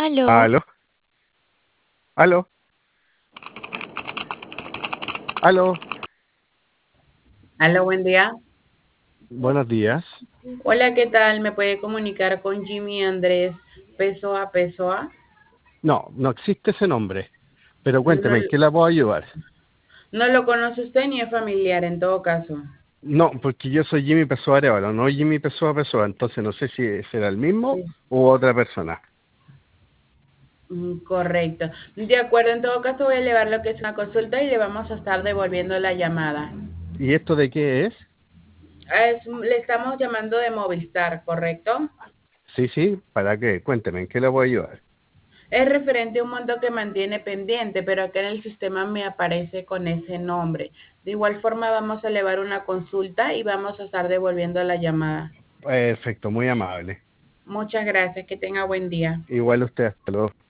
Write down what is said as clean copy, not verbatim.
Aló, Aló, aló, aló. Aló, buen día. Buenos días. Hola, ¿qué tal? ¿Me puede comunicar con Jimmy Andrés Pessoa Pessoa? No, no existe ese nombre. Pero No, cuénteme, ¿en qué la puedo ayudar? no lo conoce usted ni es familiar en todo caso. No, porque yo soy Jimmy Pessoa Arevalo, no Jimmy Pessoa Pessoa. Entonces no sé si será el mismo Sí. u otra persona. Correcto. De acuerdo, en todo caso voy a elevar lo que es una consulta y le vamos a estar devolviendo la llamada. ¿Y esto de qué es? Le estamos llamando de Movistar, ¿correcto? Sí, sí, ¿para qué? Cuénteme, ¿en qué la puedo ayudar? Es referente a un monto que mantiene pendiente, pero acá en el sistema me aparece con ese nombre. De igual forma vamos a elevar una consulta y vamos a estar devolviendo la llamada. Perfecto, muy amable. Muchas gracias, que tenga buen día. Igual usted, hasta luego.